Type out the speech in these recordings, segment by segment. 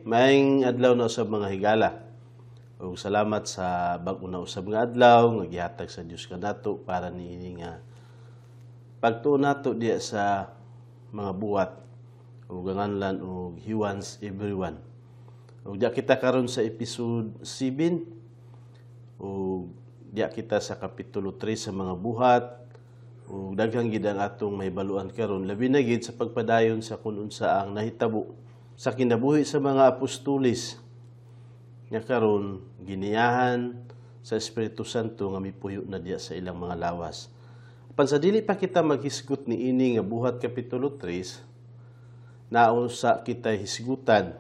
Maayong adlaw na usab mga higala. Ug salamat sa bag-o na usab nga adlaw nga gihatag sa Dios kanato para niini nga pagtuon nato diya sa mga buhat ug ganganlan og He wants everyone. Ug diya kita karon sa episode 7 ug diya kita sa kapitulo 3 sa mga buhat ug daghang gid ang atong mahibaluan karon labi na gid sa pagpadayon sa kun unsa ang nahitabo sa kinabuhi sa mga apostolis nga karon giniyahan sa Espiritu Santo nga mipuyo na diya sa ilang mga lawas. Apan sa dili pa kita maghisgot ni ini nga buhat kapitulo 3, nausa kita hisgutan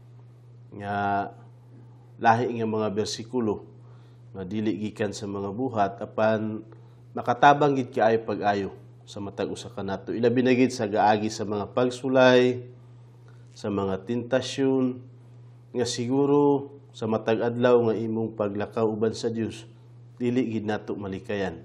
nga lahi nga mga bersikulo nga dili gikan sa mga buhat apan makatabang gid kaayo pag-ayo sa matag usa kanato. Ilabi na gid sa gaagi sa mga pagsulay, sa mga tentasyon nga siguro sa matag adlaw nga imong paglakaw uban sa Dios dili gid nato malikayan.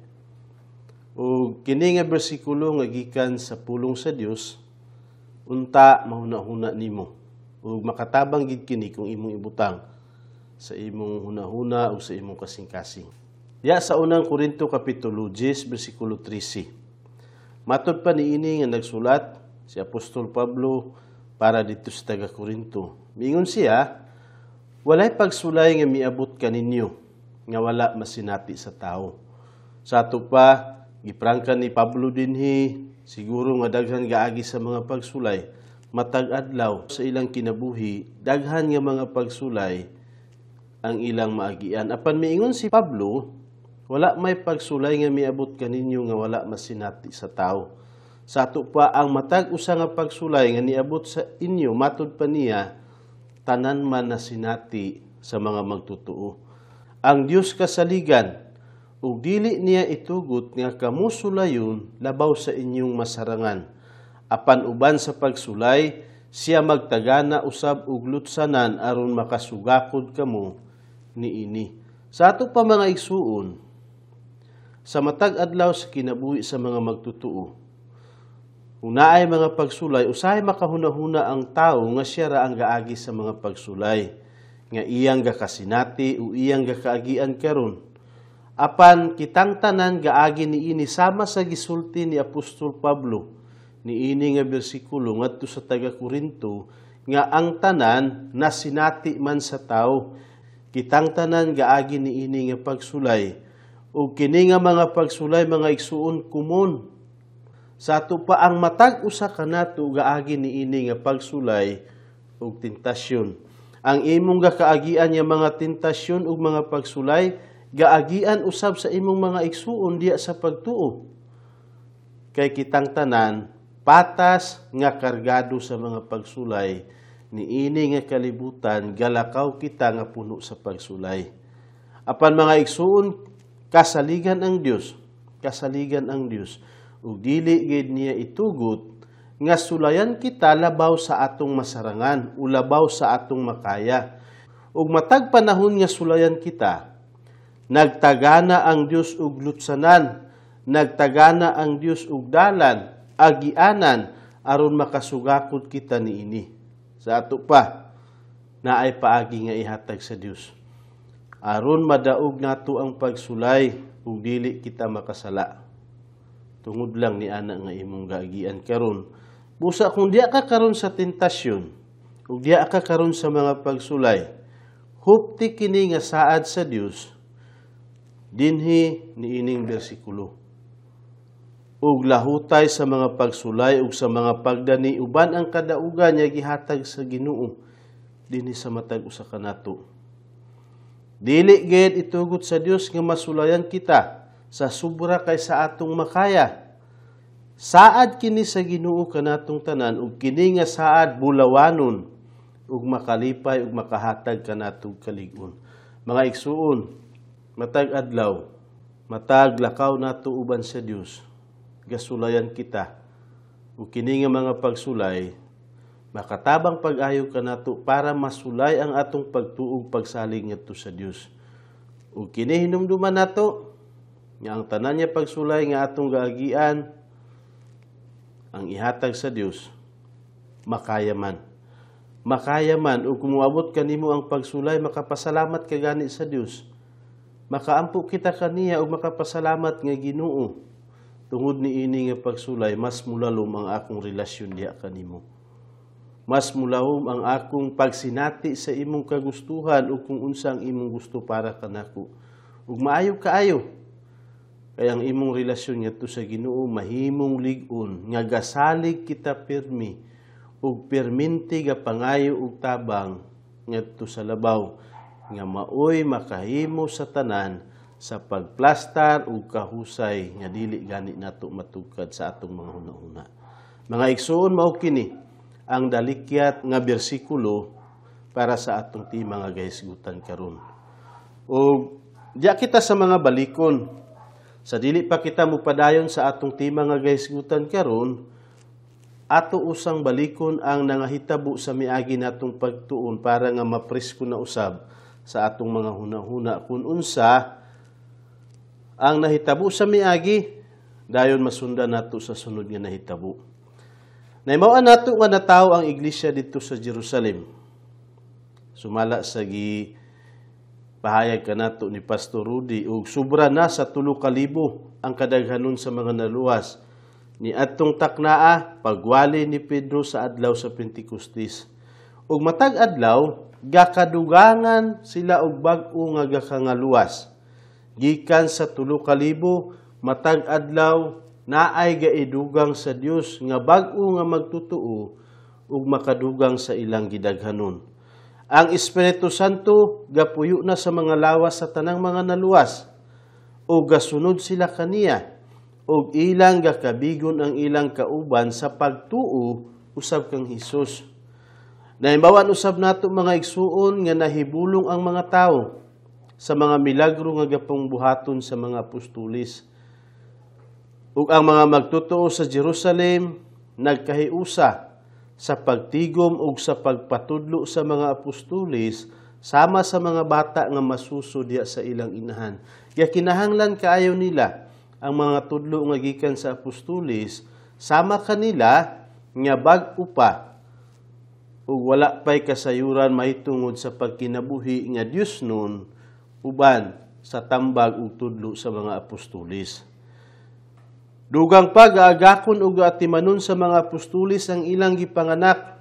O kini nga bersikulo nga gikan sa pulong sa Dios unta mahuna-huna nimo ug makatabang gid kini kung imong ibutang sa imong hunahuna o sa imong kasing-kasing. Ya sa unang Korinto kapitulo 10 bersikulo 13. Matod pa niini nga nagsulat si Apostol Pablo para dito sa taga-Korinto. Miingon siya, walay pagsulay nga miabot kaninyo nga wala masinati sa tao. Sa ato pa, giprangkan ni Pablo dinhi, siguro nga daghan gaagi sa mga pagsulay, matag adlaw sa ilang kinabuhi, daghan nga mga pagsulay ang ilang maagian. Apan miingon si Pablo, wala may pagsulay nga miabot kaninyo nga wala masinati sa tao. Sa ato pa ang matag usa nga pagsulay nga niabot sa inyo matud pa niya tanan man na sinati sa mga magtutuo. Ang Dios kasaligan ug dili niya itugot nga kamusulayon labaw sa inyong masarangan. Apan uban sa pagsulay siya magtagana usab og lutsanan aron makasugakod kamo niini. Sa ato pa mga igsuon sa matag adlaw sa kinabuhi sa mga magtutuo, kung naay mga pagsulay, usahay makahuna-huna ang tao nga siya ra ang gaagi sa mga pagsulay, nga iyang gakasinati o iyang gakaagian karon. Apan kitang tanan gaagi niini sama sa gisulti ni Apostol Pablo, niini nga bersikulo ngadto sa taga-Korinto, nga ang tanan nasinati man sa tao. Kitang tanan gaagi niini nga pagsulay, ug kini nga mga pagsulay mga igsuon kumon. Sa ato pa ang matag usa kanato gaagi niini nga pagsulay ug tentasyon. Ang imong gakaagian nga mga tentasyon ug mga pagsulay gaagian usab sa imong mga igsuon diya sa pagtuo. Kay kitang tanan patas nga kargado sa mga pagsulay niini nga kalibutan galakaw kita nga puno sa pagsulay. Apan mga igsuon kasaligan ang Dios, kasaligan ang Dios. Ug dili gid niya itugot nga sulayan kita labaw sa atong masarangan o labaw sa atong makaya. Ug matag panahon nga sulayan kita, nagtagana ang Dios og lutsanan, nagtagana ang Dios og dalan, agianan aron makasugakod kita niini. Sa ato pa naay paagi nga ihatag sa Dios aron madaog nato ang pagsulay ug dili kita makasala. Tungod lang ni ana nga imong gaagian karon. Busa kung diya ka karon sa tentasyon, ug diya ka karon sa mga pagsulay, hupti kini nga saad sa Dios, dinhi niining bersikulo. Ug lahutay sa mga pagsulay ug sa mga pagdani uban ang kadaugan nga gihatag sa Ginoo dinhi sa matag usa kanato. Dili gid itugot sa Dios nga masulayan kita sa sobra kay sa atong makaya. Saad kini sa Ginoo kanatong tanan ug kini nga saad bulawanon ug makalipay ug makahatag kanatong kalig-on. Mga igsuon, matag adlaw, matag lakaw nato uban sa Dios, gasulayan kita. Ug kini nga mga pagsulay makatabang pag-ayo kanato para masulay ang atong pagtuog pagsalig ngadto sa Dios. Ug kini hinumduman nato nga ang tanan niya pagsulay nga atong gaagian ang ihatag sa Dios makaya man. makaya man o kumuabot kanimo ang pagsulay, makapasalamat ka gani sa Dios. Makaampo kita kaniya o makapasalamat nga Ginoo. Tungod ni ini nga pagsulay, mas mulalom ang akong relasyon diha kanimo. Mas mulahom ang akong pagsinati sa imong kagustuhan o kung unsang imong gusto para kanako. Ug maayo kaayo. Kaya ang imong relasyon ngadto sa Ginoo mahimong lig-on nga gasalig kita pirmi ug perminti ga pangayo ug tabang ngadto sa labaw nga maoy makahimo sa tanan sa pagplastar ug kahusay nga dili gani nato matugkad sa atong mga hunahuna. Mga igsoon, mao kini ang dalikyat nga bersikulo para sa atong tema nga gahisgutan karon. O diya kita sa mga balikon, sa dili pa kita mupadayon sa atong tema nga gahisgutan karon, ato usang balikon ang nangahitabo sa miagi natong pagtuon para nga mapresko na usab sa atong mga hunahuna kun unsa ang nahitabo sa miagi, dayon masundan nato sa sunod nga nahitabo. Nahimawan nato nga natawo ang iglesia dito sa Jerusalem. Sumala sa pahayag kanato ni Pastor Rudy ug sobra na sa 3,000 ang kadaghanon sa mga naluwas ni adtong taknaa pagwali ni Pedro sa adlaw sa Pentecostes. Ug matag adlaw gakadugangan sila og bag-o nga gakangaluwas. Gikan sa 3,000 matag adlaw naay gaidugang sa Dios nga bag-o nga magtutuo ug makadugang sa ilang gidaghanon. Ang Espiritu Santo gapuyo na sa mga lawas sa tanang mga naluwas ug gasunod sila kaniya ug ilang gakabigon ang ilang kauban sa pagtuo usab kang Hesus. Nahibawan usab nato mga igsuon nga nahibulong ang mga tawo sa mga milagro nga gapangbuhaton sa mga apostolis. Ug ang mga magtutuo sa Jerusalem nagkahiusa sa pagtigom ug sa pagpatudlo sa mga apostolis sama sa mga bata nga masuso diya sa ilang inahan. Kaya kinahanglan kaayo nila ang mga tudlo nga gikan sa apostolis sama kanila nga bag-o pa ug wala pay kasayuran mahitungod sa pagkinabuhi nga Dios nun uban sa tambag ug tudlo sa mga apostolis. Dugang pa gaagakon ug atimanon sa mga apostolis ang ilang gipanganak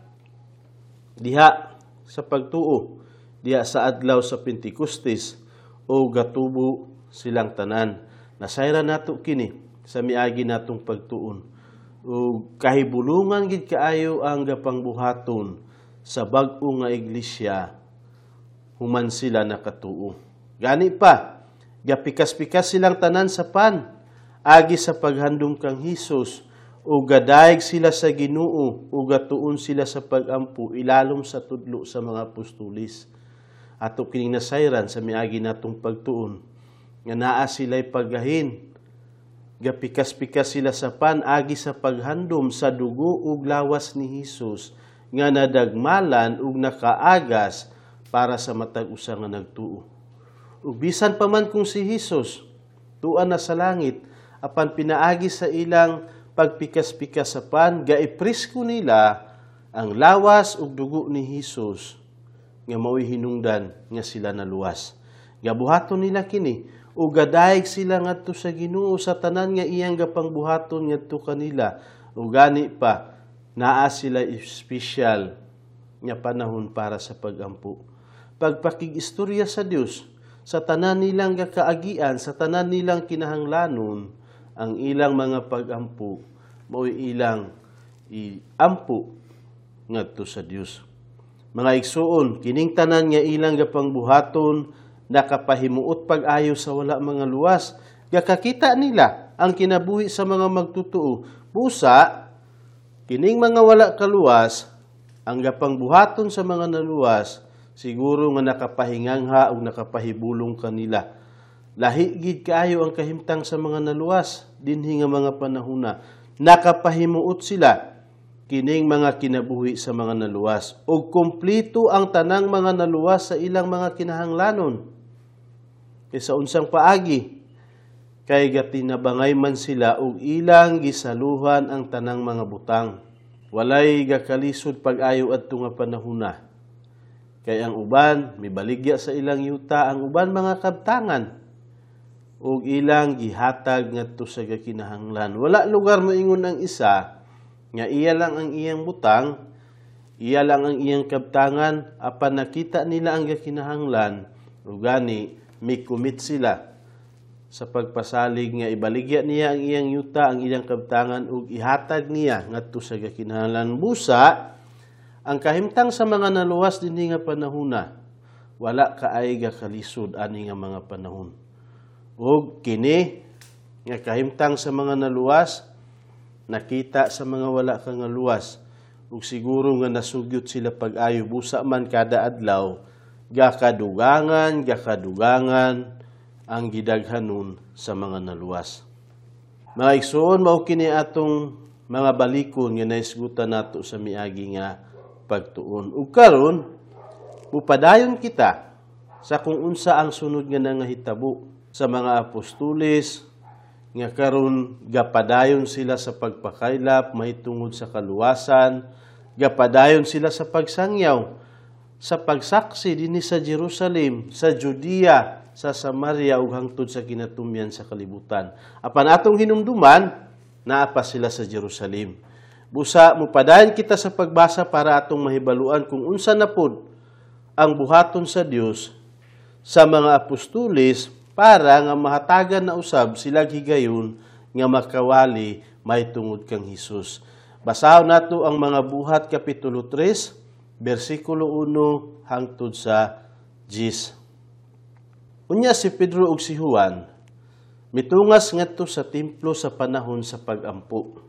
diha sa pagtuo diha sa adlaw sa Pentecostes o gatubo silang tanan. Nasayra nato kini sa miagi natong pagtuon. Ug kahibulungan gid kaayo ang gapangbuhaton sa bag-o nga iglesia human sila nakatuo. Gani pa, gapikas-pikas silang tanan sa pan agi sa paghandom kang Hesus o gadaig sila sa Ginoo o gatuon sila sa pagampo ilalom sa tudlo sa mga apostolis. Ato kining nasayran sa miagi natong pagtuon nga naa sila'y paggahin. Gapikas-pikas sila sa pan agi sa paghandom sa dugo ug lawas ni Hesus nga nadagmalan ug nakaagas para sa matag usa nga nagtuo. Ug bisan pa man kung si Hesus tuan na sa langit, apan pinaagi sa ilang pagpikas-pikas sa pan, gaipresko nila ang lawas ug dugo ni Hesus nga mao'y hinungdan nga sila naluwas. Gabuhaton nila kini ug gadaig sila ngadto sa Ginoo sa tanan nga iyang gapangbuhaton ngadto kanila. Ug gani pa naa sila espesyal nga panahon para sa pagampo. Pagpakig-istorya sa Dios sa tanan nilang gakaagian, sa tanan nilang kinahanglanon, ang ilang mga pagampo mao'y ilang iampo ngadto sa Dios. Mga igsuon, kining tanan nga ilang gapangbuhaton nakapahimuot pag-ayo sa wala mga luwas. Gakakita nila ang kinabuhi sa mga magtutuo. Busa, kining mga wala kaluwas, ang gapangbuhaton sa mga naluwas, siguro nga nakapahingangha o nakapahibulong kanila. Lahi gid kaayo ang kahimtang sa mga naluwas dinhi nga mga panahuna. Nakapahimuot sila kining mga kinabuhi sa mga naluwas ug kumpleto ang tanang mga naluwas sa ilang mga kinahanglanon. Kaysa unsang paagi kay gatinabangay man sila ug ilang gisaluhan ang tanang mga butang. walay gakalisod pag-ayo adto nga panahuna. Kay ang uban mibaligya sa ilang yuta, ang uban mga kabtangan ug ilang gihatag ngadto sa gakinahanglan. Wala lugar moingon ang isa nga iya lang ang iyang butang, iya lang ang iyang kabtangan, apan nakita nila ang gakinahanglan ug gani mikumit sila sa pagpasalig nga ibaligya niya ang iyang yuta, ang iyang kabtangan ug ihatag niya ngadto sa gakinahanglan. Busa ang kahimtang sa mga naluwas dinhi nga panahuna, wala kaay gakalisod ani nga mga panahon. Ug kini nga kahimtang sa mga naluwas, nakita sa mga wala ka nga luwas. Ug siguro nga nasugyot sila pag-ayo, busa man kada adlaw, gakadugangan ang gidaghanon sa mga naluwas. Mga igsoon, mao kini atong mga balikon nga naisgutan nato sa miagi nga pagtuon. Ug karon, upadayon kita sa kung unsa ang sunod nga nangahitabo sa mga apostoles, nga karon gapadayon sila sa pagpakaylap mahitungod sa kaluwasan, gapadayon sila sa pagsangyaw, sa pagsaksi dinhi sa Jerusalem, sa Judea, sa Samaria ug hangtod sa kinatumyan sa kalibutan. Apan atong hinumduman, naa pa sila sa Jerusalem. Busa mupadayon kita sa pagbasa para atong mahibaluan kung unsa na pod ang buhaton sa Dios sa mga apostoles para nga mahatagan na usab sila higayon nga makawali mahitungod kang Hesus. Basahon nato ang mga buhat kapitulo 3, bersikulo 1 hangtod sa 10. Unya si Pedro ug si Juan mitungas ngadto sa templo sa panahon sa pagampo.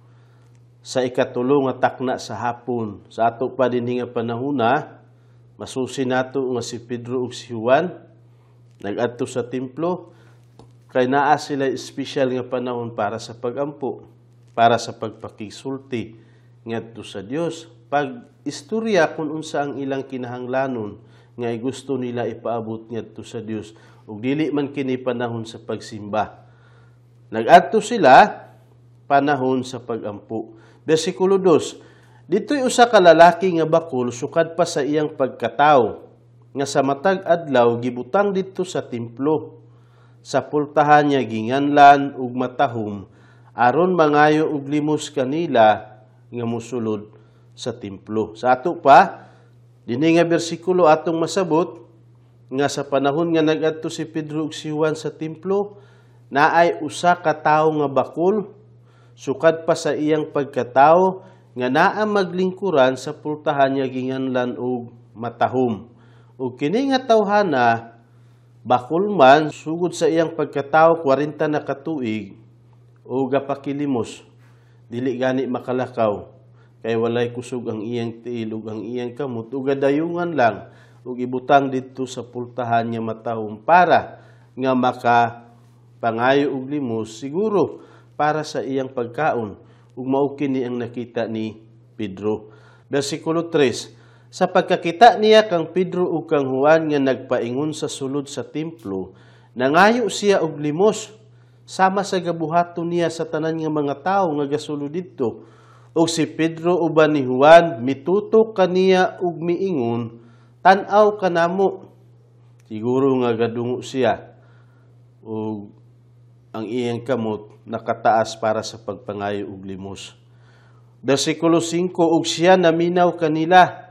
Sa ikatulo nga takna sa hapon, sa ato pa dinhi nga panahona, masusi nato nga si Pedro ug si Juan nag-adto sa templo kay naa sila espesyal nga panahon para sa pagampo, para sa pagpakisulti ngadto sa Dios, pag-istorya kung unsa ang ilang kinahanglanon nga gusto nila ipaabot ngadto sa Dios ug dili man kini panahon sa pagsimba. Nag-adto sila panahon sa pagampo. Bersikulo 2, dito'y usa ka lalaki nga bakul sukad pa sa iyang pagkatao nga sa matag adlaw gibutang didto sa templo. Sa pultahan niya ginganlan ug matahom aron mangayo og limos kanila nga mosulod sa templo. Sa ato pa dinhi nga bersikulo atong masabot nga sa panahon nga nag-adto si Pedro ug si Juan sa templo, naay usa ka tawo nga bakul sukad pa sa iyang pagkatao nga naa maglingkuran sa pultahan niya ginganlan ug matahom. Ug kini nga tawhana bakul man sugod sa iyang pagkatao 40 na katuig o gapakilimos, dili gani makalakaw kay walay kusog ang iyang tiil ug ang iyang kamot ug gadayungan lang ug ibutang didto sa pultahan niya matahom para nga makapangayo og limos, siguro para sa iyang pagkaon ug mao kini ang nakita ni Pedro. Bersikulo 3, sa pagkakita niya kang Pedro ug kang Juan nga nagpaingon sa sulod sa templo, nangayo siya og limos sama sa gabuhaton niya sa tanan nga mga tawo nga gasulod didto. Ug si Pedro uban ni Juan mitutok kaniya ug miingon, tan-aw kanamo. Siguro nga gadungo siya ug ang iyang kamot nakataas para sa pagpangayo og limos. Bersikulo 5, ug siya naminaw kanila,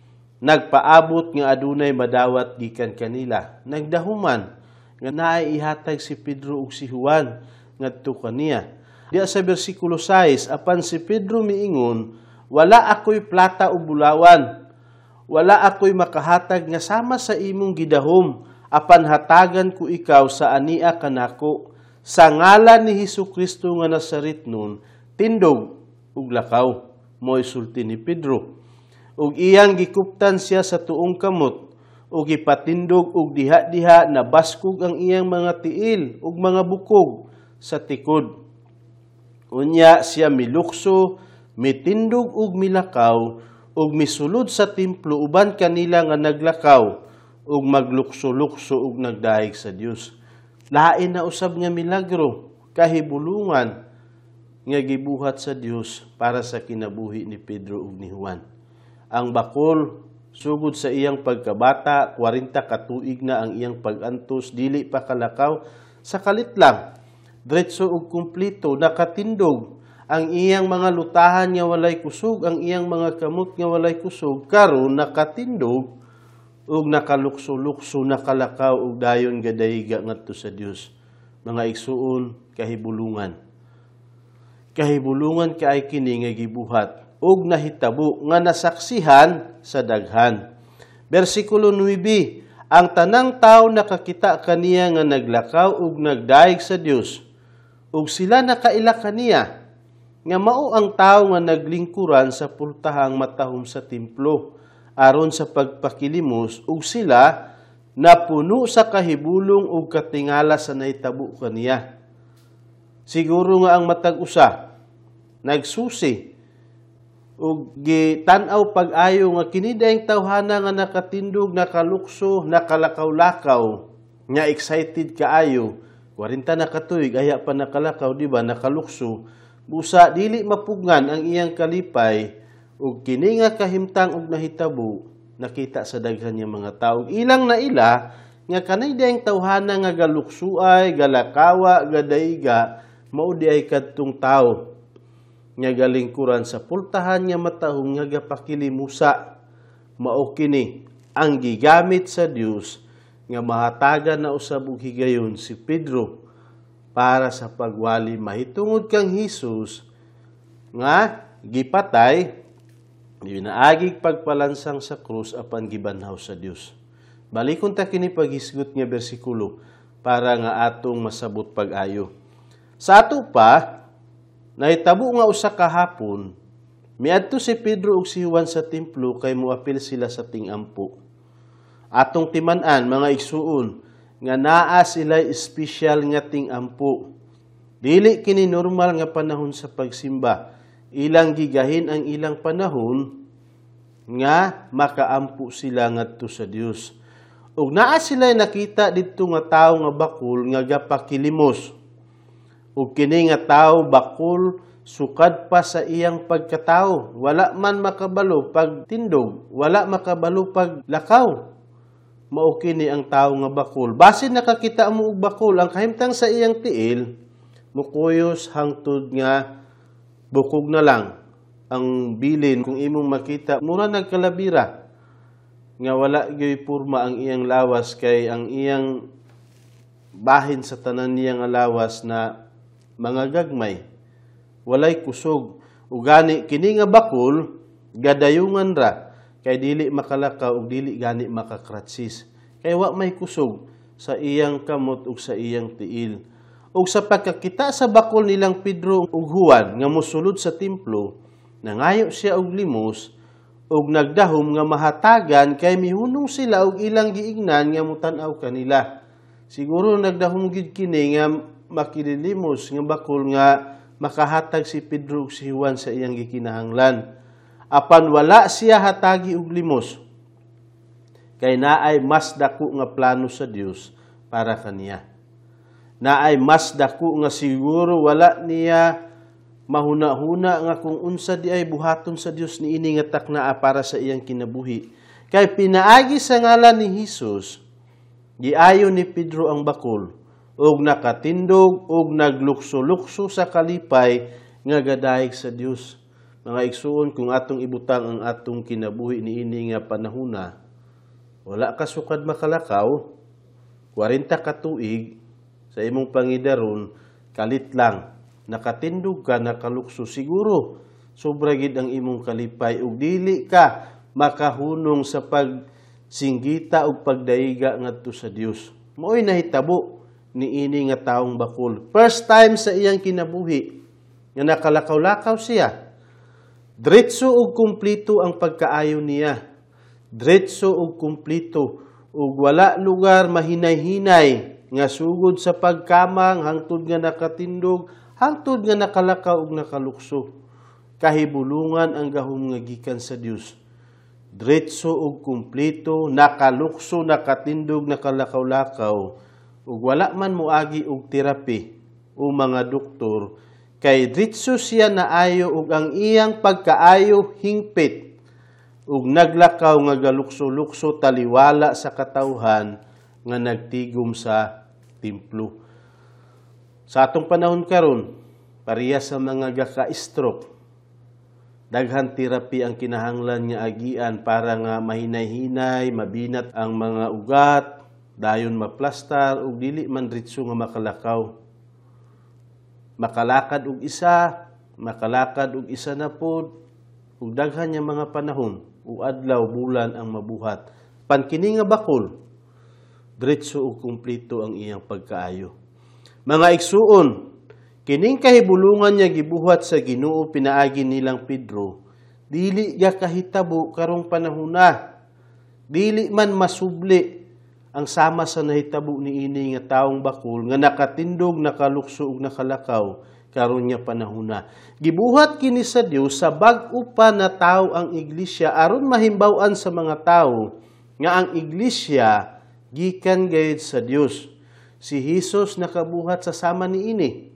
nagpaabot nga adunay madawat gikan kanila. Nagdahuman nga naay ihatag si Pedro ug si Juan ngadto kaniya. Diya sa bersikulo 6, apan si Pedro miingon, wala ako'y plata o bulawan, wala ako'y makahatag nga sama sa imong gidahom, apan hatagan ko ikaw sa ania kanako. Sa ngalan ni Hesukristo nga Nazaretnon, tindog ug lakaw. Mo'y sulti ni Pedro. Ug iyang gikuptan siya sa tuong kamot, ug ipatindog ug diha-diha na baskog ang iyang mga tiil ug mga bukog sa tikod. Unya siya milukso, mitindog ug milakaw, ug misulod sa templo uban kanila nga naglakaw, ug maglukso-lukso ug nagdahig sa Dios. Lain na usab nga milagro, kahibulungan nga gibuhat sa Dios para sa kinabuhi ni Pedro ug ni Juan. Ang bakol sugod sa iyang pagkabata, 40 ka tuig na ang iyang pag-antos, dili pa kalakaw sa kalit lang. Diretso ug kumplito, nakatindog ang iyang mga lutahan nga walay kusog, ang iyang mga kamot nga walay kusog, karon nakatindog ug nakalukso-lukso, nakalakaw ug dayon gadayga ngadto sa Dios. Mga igsuon, kahibulungan. Kahibulungan kaay kini nga gibuhat ug nahitabo nga nasaksihan sa daghan. Bersikulo 9, ang tanang tawo nakakita kaniya nga naglakaw ug nagdaig sa Dios, ug sila nakaila kaniya nga mao ang tawo nga naglingkuran sa pultahang matahom sa templo aron sa pagpakilimos, ug sila napuno sa kahibulong ug katingala sa nahitabo kaniya. Siguro nga ang matag usa nagsusi ug gitan-aw pag-ayo nga kini daayng tawhana nga nakatindog, nakalukso, nakalakaw-lakaw, nga excited kaayo. 40 na katuig aya pa nakalakaw, di ba, nakalukso. Busa dili mapugngan ang iyang kalipay ug kini nga kahimtang ug nahitabo nakita sa daghan nga mga tawo. Ilang na ila nga kanay daayng tawhana nga galuksuay, galakawa, gadaiga, mao di ay kadtong tawo nga galingkuran sa pultahan nga matahong nga gapakilimusa. Mao kini ang gigamit sa Dios nga mahatagan na usab og higayon si Pedro para sa pagwali mahitungod kang Hesus nga gipatay, ginaagig pagpalansang sa krus apan gibanhaw sa Dios. Balikon ta kini paghisgot nga bersikulo para nga atong masabot pag-ayo. Sa ato pa, nahitabo nga usa ka hapon, miadto si Pedro ug si Juan sa templo kay moapil sila sa ting-ampo. Atong timan-an mga igsuon nga naa sila espesyal nga ting-ampo. Dili kini normal nga panahon sa pagsimba. Ilang gigahin ang ilang panahon nga makaampo sila ngadto sa Dios. Ug naa sila nakita didto nga tawo nga bakol nga gapakilimos. Ug kini nga tawo bakol sukad pa sa iyang pagkatawo, wala man makabalo pagtindog, wala makabalo paglakaw. Mao kini ang tawo nga bakol. Basin nakakita mo og bakol, ang kahimtang sa iyang tiil mukuyos hangtod nga bukog na lang ang bilin. Kung imong makita, mura nagkalabira nga wala gyud porma ang iyang lawas, kay ang iyang bahin sa tanan niya nga lawas na mga gagmay, walay kusog. Ugani kini nga bakol gadayungan ra kay dili makalakaw ug dili gani makakratsis, kay wa may kusog sa iyang kamot ug sa iyang tiil. Ug sa pagkakita sa bakol nilang Pedro ug Juan nga mosulod sa templo, nangayo siya og limos ug nagdahom nga mahatagan kay mihunong sila og ilang giingnan nga mutan-aw kanila. Siguro nagdahom gid kini nga makililimos nga bakol nga makahatag si Pedro ug si Juan sa iyang gikinahanglan. Apan wala siya hatagi og limos, kay naay mas dako nga plano sa Dios para kaniya. Naay mas dako nga siguro wala niya mahuna-huna nga kung unsa di ay buhaton sa Dios niini nga taknaa para sa iyang kinabuhi. Kay pinaagi sa ngalan ni Hesus, giayo ni Pedro ang bakol ug nakatindog ug naglukso-lukso sa kalipay nga gadaig sa Dios. Mga igsuon, kung atong ibutang ang atong kinabuhi niini nga panahona, wala ka sukad makalakaw, 40 ka tuig sa imong pangidaron, kalit lang, nakatindog ka, nakalukso, siguro sobra gid ang imong kalipay ug dili ka makahunong sa pagsinggita ug pagdaiga ngadto sa Dios. Mo'y nahitabo niini nga taong bakol. First time sa iyang kinabuhi nga nakalakaw-lakaw siya. Diretso ug kumplito ang pagkaayo niya. Diretso ug kumplito ug wala lugar mahinay-hinay nga sugod sa pagkamang hangtod nga nakatindog, hangtod nga nakalakaw ug nakalukso. Kahibulungan ang gahom nga gikan sa Dios. Diretso ug kumplito, nakalukso, nakatindog, nakalakaw-lakaw ug wala man moagi og terapi o mga doktor, kay diretso siya naayo ug ang iyang pagkaayo hingpit ug naglakaw nga galukso-lukso taliwala sa katawhan nga nagtigom sa templo. Sa atong panahon karon, pareha sa mga gaka-stroke, daghan therapy ang kinahanglan nga agian para nga mahinay-hinay, mabinat ang mga ugat, dayon maplastar ug dili man diretso nga makalakaw. Makalakad og isa na pod ug daghan nga mga panahon ug adlaw bulan ang mabuhat. Pankini nga bakol, diretso ug kumpleto ang iyang pagkaayo. Mga igsuon, kining kahibulungan niya gibuhat sa Ginoo pinaagi nilang Pedro, dili ya kahitabo karong panahona. Dili man masubli ang sama sa nahitabo ni ini nga taong bakol nga nakatindog, nakalukso ug nakalakaw karon nya panahona. Gibuhat kini sa Dios sa bag-o pa na tawo ang iglesia aron mahimbaw-an sa mga tawo nga ang iglesia gikan gayud sa Dios. Si Jesus nakabuhat sa sama ni ini.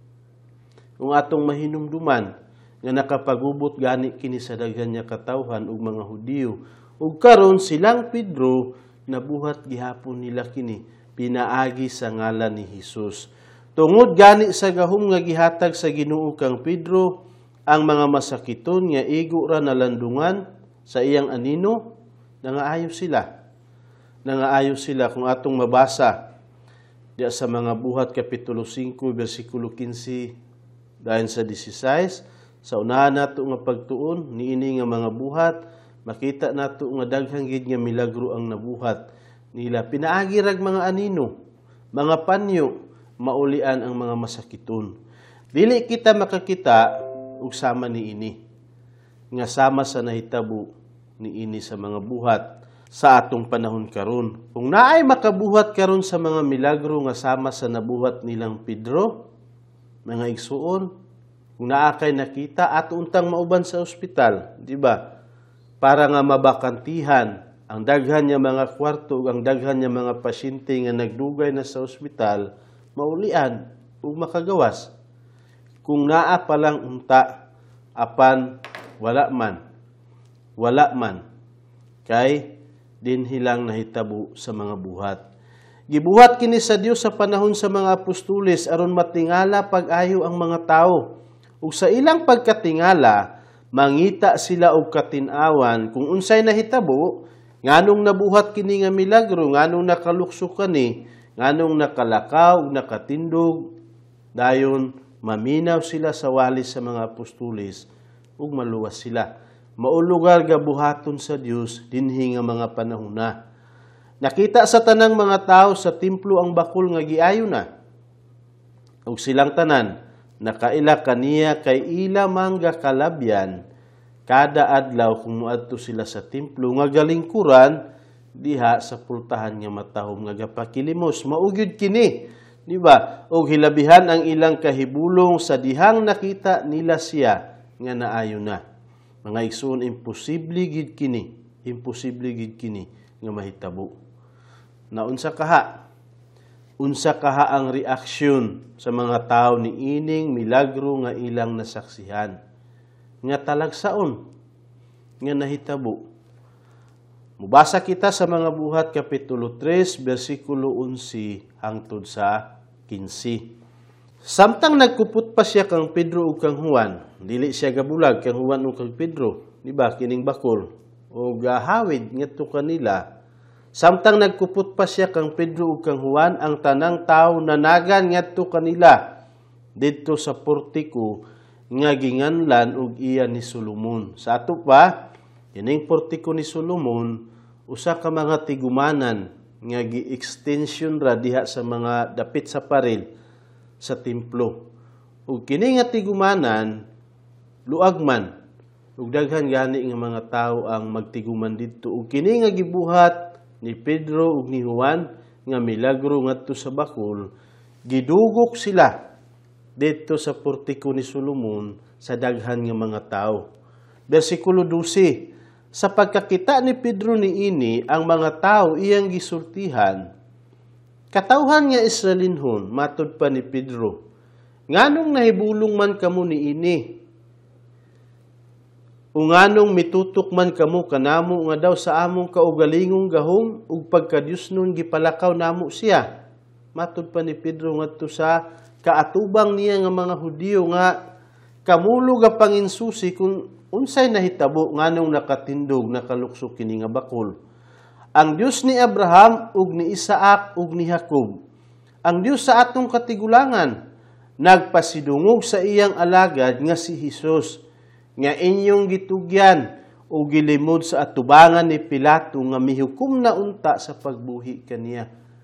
Kung atong mahinumduman nga nakapagubot gani kini sa daghan nya katawhan ug mga Hudiyo ug karon silang Pedro nabuhat gihapon nila kini pinaagi sa ngalan ni Jesus. Tungod gani sa gahom nga gihatag sa Ginoo kang Pedro ang mga masakiton nga igo ra nalandungan sa iyang anino, nangaayo sila. Nangaayo sila kung atong mabasa diya sa mga Buhat kapitulo 5 bersikulo 15 dayon sa 16 sa unahan nato nga pagtuon niini nga mga buhat, makita nato nga daghang gid nga milagro ang nabuhat nila. Pinaagi rag mga anino, mga panyo, maulian ang mga masakiton. Dili kita makakita og sama ni ini nga sama sa nahitabo ni ini sa mga buhat sa atong panahon karon. Kung naay makabuhat karon sa mga milagro nga sama sa nabuhat nilang Pedro, mga igsuon, kung naa kay nakita at untang mauban sa ospital, di ba? Para nga mabakantihan ang daghan niya mga kwarto ug ang daghan niya mga pasyente nga nagdugay na sa ospital, maulian ug makagawas. Kung naa pa lang unta, apan wala man, kay dinhilang nahitabo sa mga buhat. Gibuhat kini sa Dios sa panahon sa mga apostoles aron matingala pag-ayo ang mga tawo. Ug sa ilang pagkatingala, mangita sila og katin-awan kung unsay nahitabo, nganong nabuhat kini nga milagro, nganong nakalukso kani, nganong nakalakaw ug nakatindog, dayon maminaw sila sa walis sa mga apostoles ug maluwas sila. Maulugar nga buhaton sa Dios dinhi nga mga panahona. Nakita sa tanang mga tao sa templo ang bakol nga giayo na. Ug silang tanan nakaila kaniya kay ila mangga kalabyan kada adlaw kung moadto sila sa templo nga galingkuran diha sa pultahan nga matahom nga gapakilimos. Maugyod kini, di ba? Og hilabihan ang ilang kahibulong sa dihang nakita nila siya nga naayo na. Mga igsoon, imposible gid kini nga mahitabo. Na unsa kaha ang reaksyon sa mga tao ni ining milagro nga ilang nasaksihan nga talagsaon nga nahitabo. Mubasa kita sa mga Buhat kapitulo 3 bersikulo 11 hangtod sa 15. Samtang nagkupot pa siya kang Pedro ug kang Juan, dili siya gabulag kang Juan ug kang Pedro, di ba, kining bakol o gahawid ngadto kanila. Samtang nagkupot pa siya kang Pedro ug kang Juan, ang tanang tawo nanagan ngadto kanila didto sa portiko nga ginganlan og iya ni Solomon. Sa ato pa, kining portiko ni Solomon usa ka mga tigumanan nga gi-extension ra diha sa mga dapit sa paril sa templo. Ug kini nga tigumanan luag man ug daghan gani nga mga tawo ang magtiguman didto. Ug kini nga gibuhat ni Pedro ug ni Juan nga milagro ngadto sa bakol, gidugok sila didto sa portiko ni Solomon sa daghan nga mga tawo. Bersikulo 12, sa pagkakita ni Pedro ni ini ang mga tawo iyang gisultihan, katawhan nga Israelinhon, matod pa ni Pedro, Nganong nahibulong man kamo niini? O nganong mitutok man kamo kanamo nga daw sa among kaugalingong gahom ug pagka-Dios nun gipalakaw namo siya? Matud pa ni Pedro ngadto sa kaatubang niya nga mga Hudiyo nga kamulo ga panginsusi kung unsay nahitabo nganong nakatindog nakalukso kini nga bakol. Ang Dios ni Abraham ug ni Isaac ug ni Jacob, ang Dios sa atong katigulangan, nagpasidungog sa iyang alagad nga si Hesus, nga inyong gitugyan o gilimod sa atubangan ni Pilato nga mihukom na unta sa pagbuhi kaniya.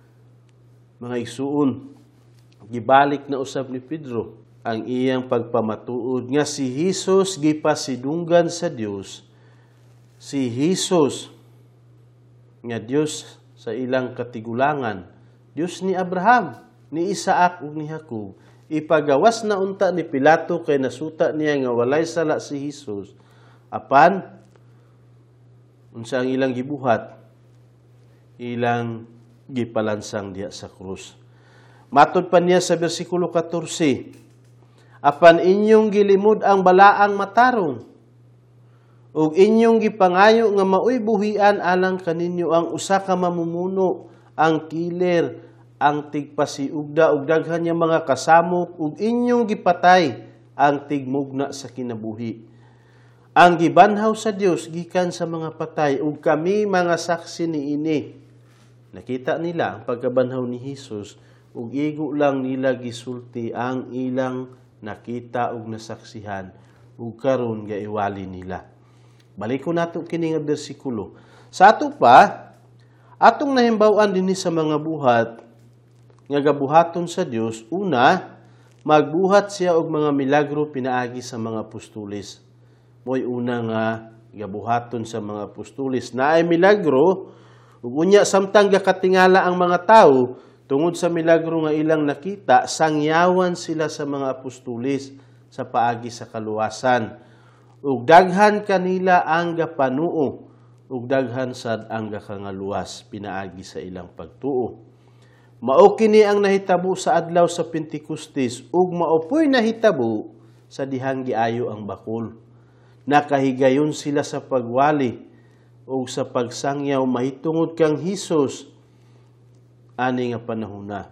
Mga igsuon, gibalik na usab ni Pedro ang iyang pagpamatuod nga si Hesus gipasidunggan sa Dios. Si Hesus nga Dios sa ilang katigulangan, Dios ni Abraham, ni Isaac ug ni Jacob, ipagawas na unta ni Pilato kay nasuta niya nga walay sala si Hesus. Apan unsa ang ilang gibuhat? Ilang gipalansang diha sa krus. Matod pa niya sa bersikulo 14, apan inyong gilimod ang balaang matarong, ug inyong gipangayo nga maoy buhian alang kaninyo ang usa ka mamumuno, ang kiler, ang tigpasiugda ug daghan niya mga kasamok, ug inyong gipatay ang tigmugna sa kinabuhi. Ang gibanhaw sa Dios gikan sa mga patay, ug kami mga saksi niini. Nakita nila ang pagkabanhaw ni Hesus, ug igo lang nila gisulti ang ilang nakita ug nasaksihan, ug karon gaiwali nila. Balik ko nato kini nga bersikulo. Sa ato pa, atong nahimbaw-an dinhi sa mga buhat nga gabuhaton sa Dios. Una, magbuhat siya og mga milagro pinaagi sa mga apostoles. Mo'y una nga gabuhaton sa mga apostoles na ay milagro, ug unya samtang gakatingala ang mga tawo tungod sa milagro nga ilang nakita, sangyawan sila sa mga apostoles sa paagi sa kaluwasan. Ug daghan kanila ang gapanuo, ug daghan sad ang gakangaluwas pinaagi sa ilang pagtuo. Mao kini ang nahitabo sa adlaw sa Pentecostes, ug maopoy nahitabo sa dihang giayo ang bakol. Nakahigayon sila sa pagwali ug sa pagsangyaw mahitungod kang Hesus ani nga panahona.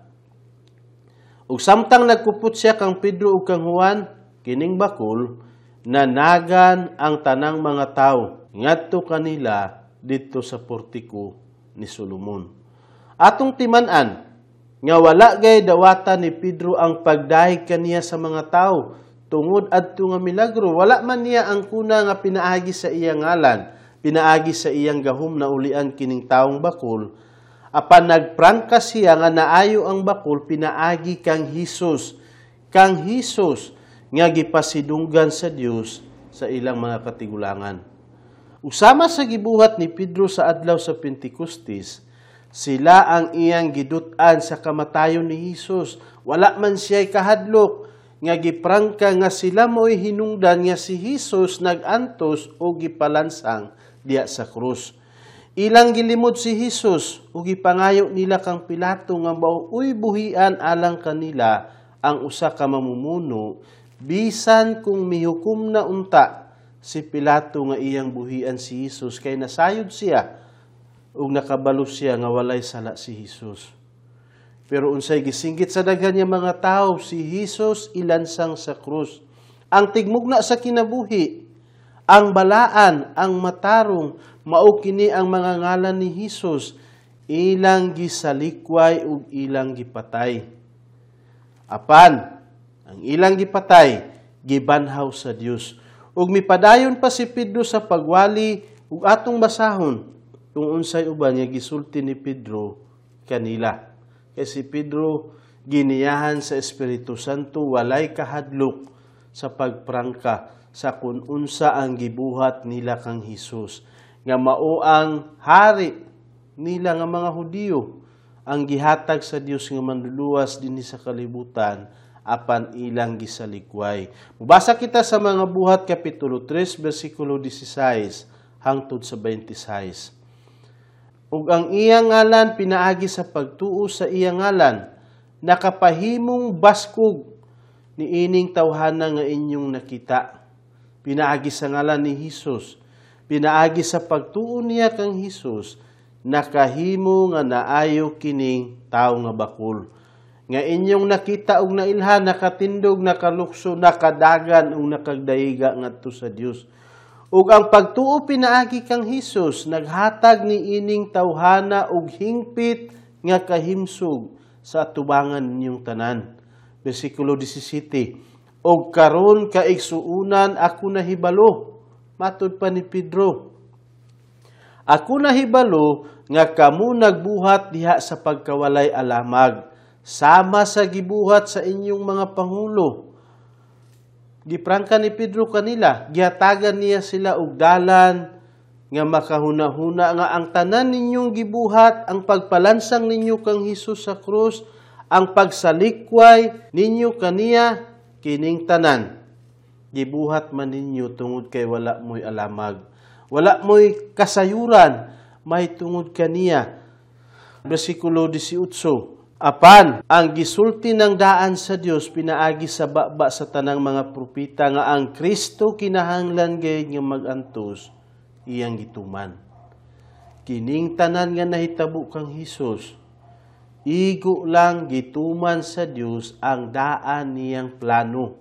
Ug samtang nagkupot siya kang Pedro ug kang Juan kining bakol, nanagan ang tanang mga tao ngadto kanila didto sa portiko ni Solomon. Atong timan-an nga wala gay dawatan ni Pedro ang pagdahig kaniya sa mga tao tungod adto nga milagro. Wala man niya ang kuna nga pinaagi sa iyang ngalan, pinaagi sa iyang gahom na ulian kining taong bakol. Apan nagprangka siya nga naayo ang bakol pinaagi kang Hesus. Kang Hesus nga gipasidunggan sa Dios sa ilang mga katigulangan. Usama sa gibuhat ni Pedro sa adlaw sa Pentecostes, sila ang iyang gidut-an sa kamatayon ni Hesus. Wala man siya'y kahadlok nga giprangka nga sila mo'y hinungdan nga si Hesus nagantos o gipalansang diya sa krus. Ilang gilimod si Hesus ug gipangayo nila kang Pilato nga maoy buhian alang kanila ang usa ka mamumuno, bisan kung mihukom na unta si Pilato nga iyang buhian si Hesus kay nasayod siya ug nakabalo siya nga walay sala si Hesus. Pero unsay gisinggit sa daghan nga mga tawo, si Hesus ilansang sa krus. Ang tigmugna sa kinabuhi, ang balaan, ang matarong, mao kini ang mga ngalan ni Hesus, ilang gisalikway ug ilang gipatay. Apan ang ilang gipatay, gibanhaw sa Dios. Ug mipadayon pa si Pedro sa pagwali ug atong basahon kung unsay uban nga gisulti ni Pedro kanila. Kay si Pedro giniyahan sa Espiritu Santo, walay kahadlok sa pagprangka sa kun unsa ang gibuhat nila kang Hesus, nga mao ang hari nila nga mga Hudiyo, ang gihatag sa Dios nga manluluwas dinhi sa kalibutan apan ilang gisalikway. Mubasa kita sa mga buhat kapitulo 3 bersikulo 16 hangtod sa 26. Ug ang iyang ngalan pinaagi sa pagtuo sa iyang ngalan, nakapahimong baskog niining tawhana nga inyong nakita. Pinaagi sa ngalan ni Hesus, pinaagi sa pagtuon niya kang Hesus, nakahimo nga naayo kining tao nga bakul. Nga inyong nakita og nailhan, nakatindog, nakalukso, nakadagan ug nakagdayiga ngadto sa Dios. Ug ang pagtuo pinaagi kang Hesus, naghatag ni ining tawhana og hingpit nga kahimsog sa atubangan ninyong tanan. Versikulo 17, "Og karon kaigsuunan ako nahibalo," matud pa ni Pedro. "Ako nahibalo nga kamo nagbuhat diha sa pagkawalay alamag, sama sa gibuhat sa inyong mga pangulo." Giprangka ni Pedro kanila, gihatagan niya sila og dalan nga makahuna-huna nga ang tanan ninyong gibuhat, ang pagpalansang ninyo kang Hesus sa krus, ang pagsalikway ninyo kaniya, kining tanan gibuhat man ninyo tungod kay wala mo'y alamag, wala mo'y kasayuran, may tungod kaniya. Versikulo 18, "Apan ang gisulti ng daan sa Dios pinaagi sa baba sa tanang mga propeta nga ang Kristo kinahanglan gayud nga magantos iyang gituman." Kining tanan nga nahitabo kang Hesus, igo lang gituman sa Dios ang daan niyang plano.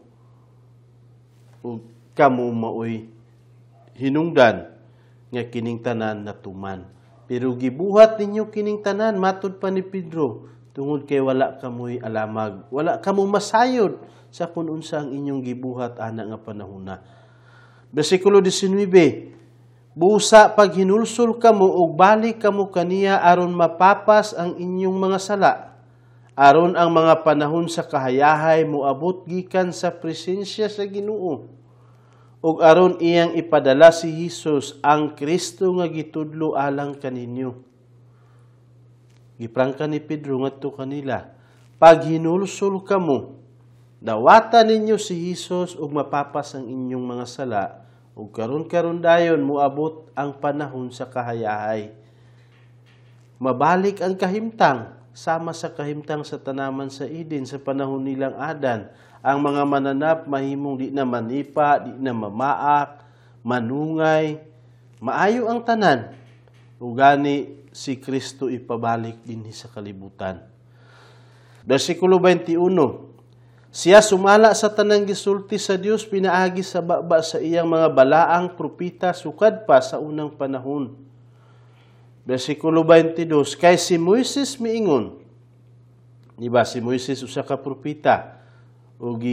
Ug kamo maoy hinungdan nga kining tanan natuman. Pero gibuhat ninyo kining tanan, matud pa ni Pedro, tungod kay wala kamoy alamag, wala kamo masayod sa kun unsa ang inyong gibuhat ana nga panahona. Versikulo 19, "Busa pag hinulsol kamo ug balik kamo kaniya aron mapapas ang inyong mga sala, aron ang mga panahon sa kahayahay moabot gikan sa presensya sa Ginoo, ug aron iyang ipadala si Hesus ang Kristo nga gitudlo alang kaninyo." Giprangka ni Pedro ngadto kanila, "Pag hinulsol kamo, dawatan ninyo si Hesus ug mapapas ang inyong mga sala, ug karon dayon moabot ang panahon sa kahayahay. Mabalik ang kahimtang, sama sa kahimtang sa tanaman sa Eden sa panahon nilang Adan. Ang mga mananap mahimong di na manipa, di na mamaak, manungay, maayo ang tanan. Ug gani si Kristo ipabalik dinhi sa kalibutan." Versikulo 21, "Siya sumala sa tanang gisulti sa Dios pinaagi sa baba sa iyang mga balaang propeta sukad pa sa unang panahon." Versikulo 22, "Kay si Moises miingon," di ba si Moises usa ka propeta, ug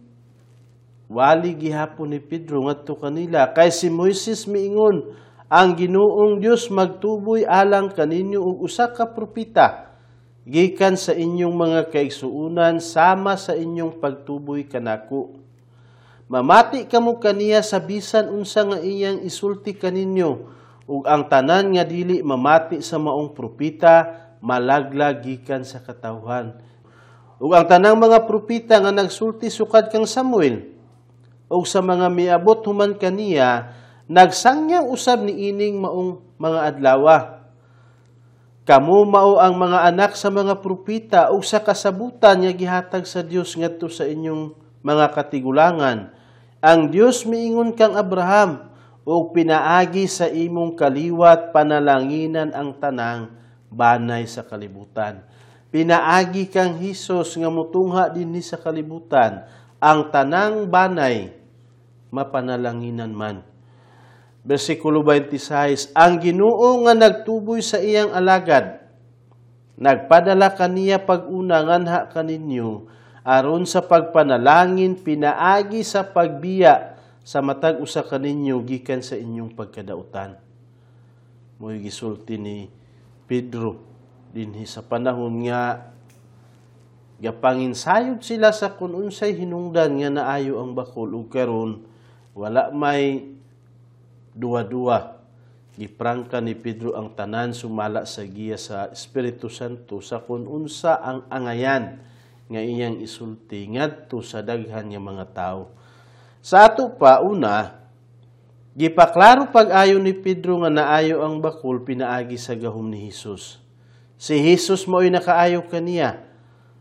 wali gihapon ni Pedro ngadto kanila, "Kay si Moises miingon, ang Ginoong Dios magtuboy alang kaninyo og usa ka propeta gikan sa inyong mga kaigsuunan sama sa inyong pagtuboy kanako. Mamati kamo kaniya sa bisan unsa nga iyang isulti kaninyo, ug ang tanan nga dili mamati sa maong propeta malaglag gikan sa katawhan. Ug ang tanang mga propeta nga nagsulti sukad kang Samuel, ug sa mga miabot human kaniya, nagsangyaw usab ni ining maong mga adlawa. Kamo mao ang mga anak sa mga propeta ug sa kasabutan nga gihatag sa Dios ngadto sa inyong mga katigulangan. Ang Dios miingon kang Abraham, ug pinaagi sa imong kaliwat panalanginan ang tanang banay sa kalibutan. Pinaagi kang Hesus nga motungha dinhi sa kalibutan, ang tanang banay mapanalanginan man." Versikulo 26, "Ang Ginoo nga nagtuboy sa iyang alagad, nagpadala kaniya pag-una nganha kaninyo, aron sa pagpanalangin pinaagi sa pagbiya sa matag usa kaninyo gikan sa inyong pagkadautan." Mo'y gisulti ni Pedro dinhi sa panahon nga gapanginsayod sila sa kun unsay hinungdan nga naayo ang bakol, ug karon wala may duwa-duwa. Giprangka ni Pedro ang tanan sumala sa giya sa Espiritu Santo sa kun unsa ang angayan nga iyang isulti ngadto sa daghan nga mga tao. Sa ato pa una, gipaklaro pag-ayo ni Pedro nga naayo ang bakol pinaagi sa gahom ni Hesus. Si Hesus mao'y nakaayo kaniya.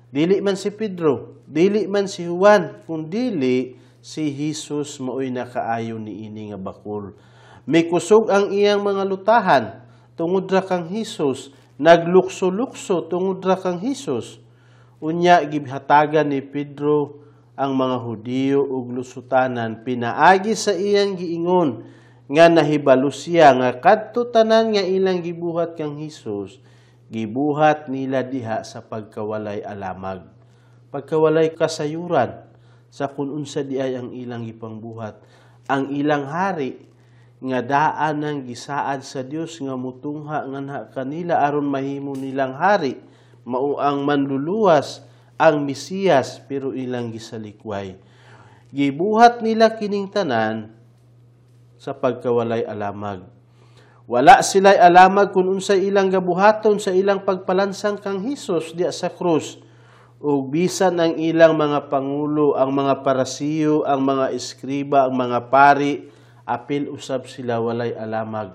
Dili man si Pedro, dili man si Juan, kundili si Jesus maoy nakaayo ni ini nga bakul. May kusog ang iyang mga lutahan tungod ra kang Jesus, naglukso-lukso tungod ra kang Jesus. Unya gibhatagan ni Pedro ang mga Hudiyo ug lusutanan pinaagi sa iyang giingon nga nahibalo siya nga kadto tanan nga ilang gibuhat kang Jesus. Gibuhat nila diha sa pagkawalay alamag. Pagkawalay kasayuran sa kung unsa di ay ang ilang ipangbuhat. Ang ilang hari nga daan ng gisaad sa Dios nga mutungha nganha kanila aron mahimo nilang hari. Mao ang manluluwas, ang Mesiyas, pero ilang gisalikway. Gibuhat nila kining tanan sa pagkawalay alamag. Wala sila'y alamag kung unsay ilang gabuhaton sa ilang pagpalansang kang Hesus diya sa krus. O bisan ang ilang mga pangulo, ang mga parasiyo, ang mga eskriba, ang mga pari, apil usab sila walay alamag.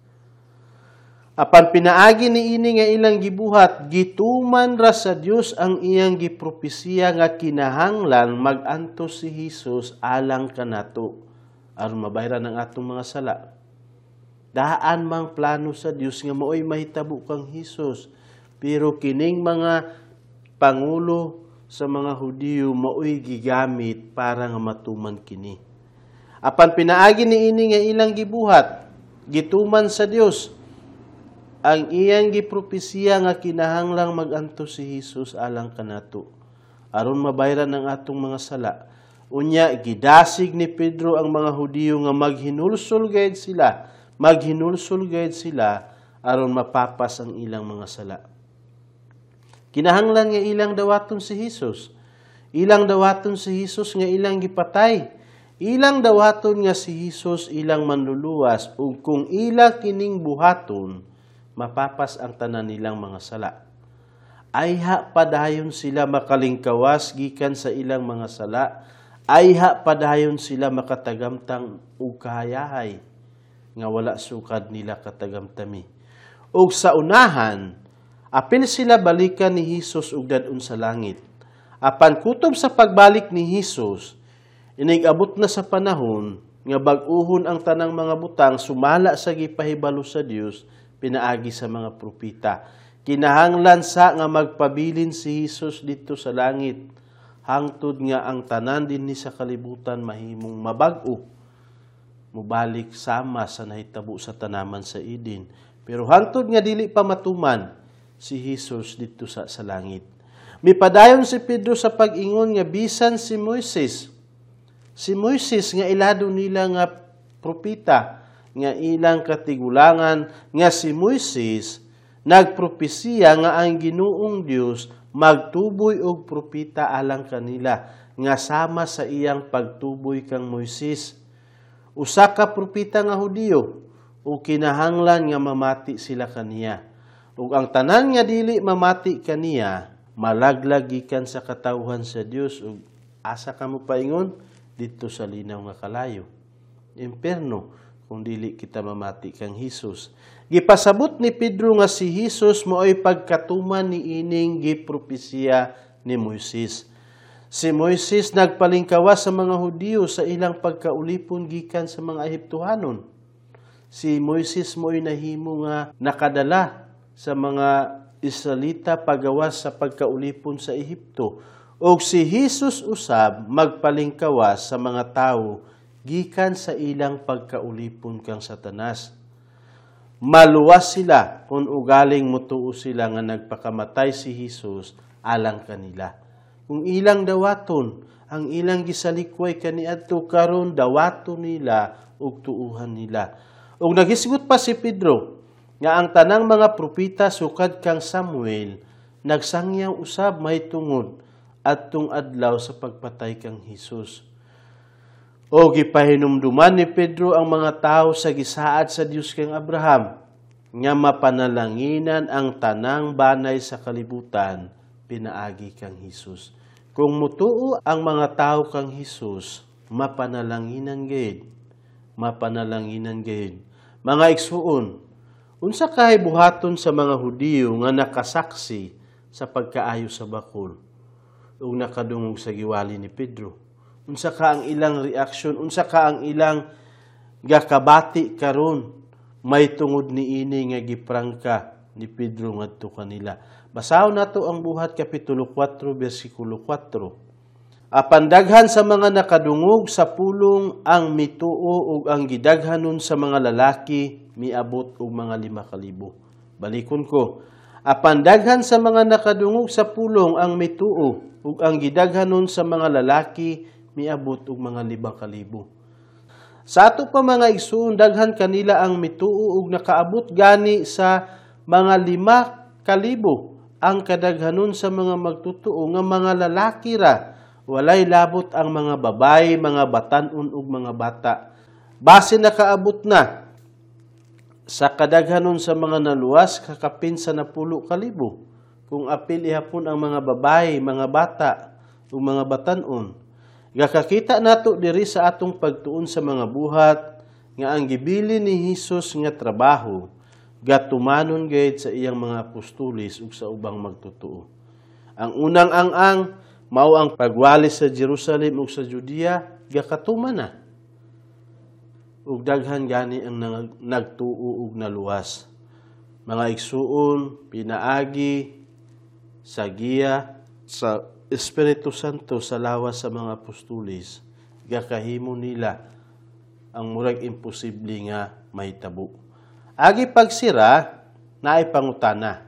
Apan pinaagi ni ini nga ilang gibuhat, gituman ra sa Dios ang iyang gipropesiya nga kinahanglan mag-anto si Hesus alang kanato aron mabayran ang atong mga sala. Daan mang plano sa Dios nga maoy mahitabo kang Hesus. Pero kining mga pangulo sa mga Hudiyo maoy gigamit para nga matuman kini. Apan pinaagi ni ini nga ilang gibuhat, gituman sa Dios ang iyang gipropesiya nga kinahanglang maganto si Hesus alang kanato aron mabayran ang atong mga sala. Unya gidasig ni Pedro ang mga Hudiyo nga maghinulsol gayud sila aron mapapas ang ilang mga sala. Kinahanglan nga ilang dawaton si Hesus. Ilang dawaton si Hesus nga ilang gipatay. Ilang dawaton nga si Hesus ilang manluluwas ug kung ila kining buhaton mapapas ang tanan nilang mga sala. Ayha padayon sila makalingkawas gikan sa ilang mga sala. Ayha padayon sila makatagamtang ug kahayahay nga wala sukad nila katagamtami. Ug sa unahan, apil sila balikan ni Hesus ug dadun sa langit. Apan kutob sa pagbalik ni Hesus, inigabot na sa panahon nga bag-uhon ang tanang mga butang sumala sa gipahibalo sa Dios pinaagi sa mga propeta. Kinahanglan sa nga magpabilin si Hesus dito sa langit hangtod nga ang tanan dinhi sa kalibutan mahimong mabag-o. Mubalik sama sa nahitabo sa tanaman sa Eden. Pero hangtod nga dili pa matuman si Hesus dito sa langit. Mipadayon si Pedro sa pag-ingon nga bisan si Moises nga ilado nila nga propeta nga ilang katigulangan nga si Moises nagpropesiya nga ang Ginoong Dios magtuboy og propeta alang kanila nga sama sa iyang pagtuboy kang Moises. Usa ka propeta nga Hudiyo ug kinahanglan nga mamati sila kaniya. Ug ang tanan nga dili mamati kaniya malaglag gikan sa katawhan sa Dios ug asa kamo paingon dito sa linaw nga kalayo. Imperno kung dili kita mamati kang Hesus. Gipasabot ni Pedro nga si Hesus maoy pagkatuman ni ining gipropesiya ni Moises. Si Moises nagpalingkawas sa mga Hudiyo sa ilang pagkaulipon gikan sa mga Ehiptohanon. Si Moises mo'y nahimo nga nakadala sa mga Israelita pagawas sa pagkaulipon sa Ehipto. O si Jesus usab magpalingkawas sa mga tawo gikan sa ilang pagkaulipon kang Satanas. Maluwas sila kung ugaling mutuo sila nga nagpakamatay si Jesus alang kanila. Kung ilang dawaton, ang ilang gisalikway kaniadto karon dawaton nila ug tuuhan nila. Ug nagisgot pa si Pedro nga ang tanang mga propeta sukad kang Samuel nagsangyaw usab mahitungod adtong adlaw sa pagpatay kang Hesus. O gipahinumduman ni Pedro ang mga tawo sa gisaad sa Dios kang Abraham nga mapanalanginan ang tanang banay sa kalibutan pinaagi kang Hesus. Kung mutuo ang mga tawo kang Hesus, mapanalanginan gayud. Mga igsuon, unsa kay buhaton sa mga Hudiyo nga nakasaksi sa pagkaayo sa bakul? ug nakadungog sa giwali ni Pedro. Unsa ka ang ilang reaksyon, unsa ka ang ilang gakabati karon may tungod ni ini nga giprangka ni Pedro ngadto kanila. Basahon nato ang buhat kapitulo 4 bersikulo 4. Apan daghan sa mga nakadungog sa pulong ang mituo ug ang gidaghanon sa mga lalaki miabot og mga 5,000. Balikon ko. Apan daghan sa mga nakadungog sa pulong ang mituo ug ang gidaghanon sa mga lalaki miabot og mga 5,000. Sa ato pa mga igsoon, daghan kanila ang mituo ug nakaabot gani sa mga 5,000 ang kadaghanon sa mga magtutuo nga mga lalaki ra. Walay labot ang mga babay, mga batan-on ug mga bata. Base nakaabot na sa kadaghanon sa mga naluwas kakapin sa 10,000. Kung apil ihapon ang mga babay, mga bata ug mga batan-on. Gakakita nato diri sa atong pagtuon sa mga buhat nga ang gibili ni Hesus nga trabaho gatumanon gayud sa iyang mga apostoles ug sa ubang magtutuo. Ang unang ang mao ang pagwalis sa Jerusalem ug sa Judea gakatuman na. Ug daghan gani ang nagtuo ug naluwas. Mga igsuon, pinaagi sa giya sa Espiritu Santo sa lawas sa mga apostoles, gakahimo nila ang murag imposible nga mahitabo. Agi pagsira, naay pangutana.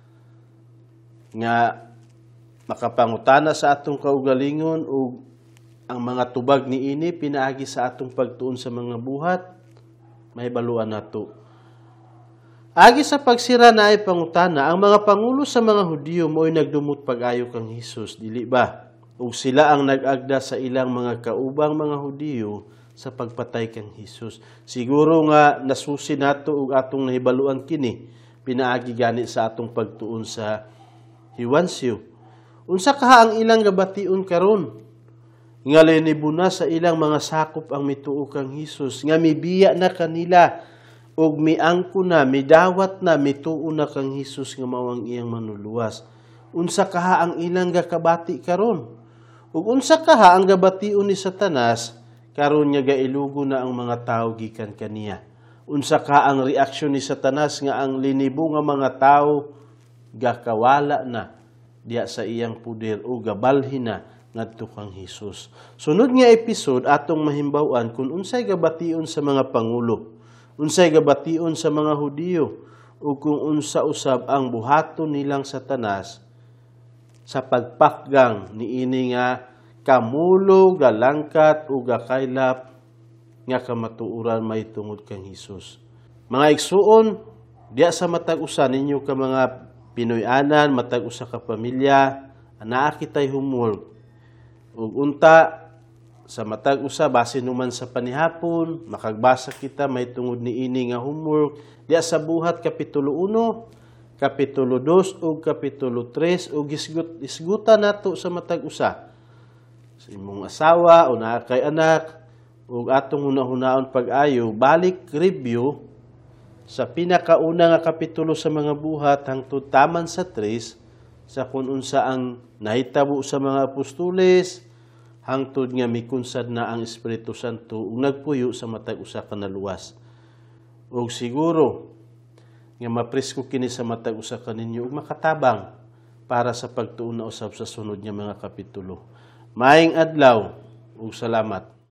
Nga makapangutana sa atong kaugalingon o ang mga tubag ni ini pinaagi sa atong pagtuon sa mga buhat, may baluan nato. Agi sa pagsira na ay pangutana, ang mga pangulo sa mga Hudiyo mo'y nagdumot pag-ayo kang Hesus, dili ba? O sila ang nag-agda sa ilang mga kaubang mga Hudiyo sa pagpatay kang Hesus. Siguro nga nasusi nato og atong nahibaluan kini, pinaagi gani sa atong pagtuon sa Hiwansyo. Unsa ka ang ilang gabation karon? Nga linibuna sa ilang mga sakop ang mituo kang Hesus, nga mibiya na kanila ug miangko na, midawat na, mituo na kang Hesus nga mao ang iyang manuluwas. Unsa kaha ang ilang gakabati karon? Ug unsa kaha ang gabation ni Satanas karon nga gailugo na ang mga tawo gikan kaniya? Unsa ka ang reaksyon ni Satanas nga ang linibo nga mga tawo gakawala na diya sa iyang puder o gabalhin na ngadto kang Hesus. Sunod nga episode atong mahimbaw-an kung unsay gabation sa mga pangulo, unsay gabation sa mga Hudiyo, o kung unsa usab ang buhaton nilang Satanas sa pagpakgang niini nga kamulo, galangkat, o gakaylap nga kamatuoran may tungod kang Hesus. Mga igsuon, diya sa matag usa ninyo ka mga Pinoy-anan, matag usa ka pamilya, anaa kitay humol. Ug unta, sa matag usa base numan sa panihapon, makagbasa kita may tungod ni ini nga homework diya sa buhat kapitulo 1, kapitulo 2 ug kapitulo 3 ug isgutan nato sa matag usa. Sa imong asawa o naa kay anak ug atong hunahunahon pag-ayo, balik review sa pinakauna nga kapitulo sa mga buhat hangtod taman sa 3 sa kung unsa ang nahitabo sa mga apostoles hangtod nga mikunsad na ang Espiritu Santo ug nagpuyo sa matag usa ka naluwas. Ug siguro nga mapresko kini sa matag usa ka ninyo ug makatabang para sa pagtuon na usab sa sunod nga mga kapitulo. Maayong adlaw ug salamat.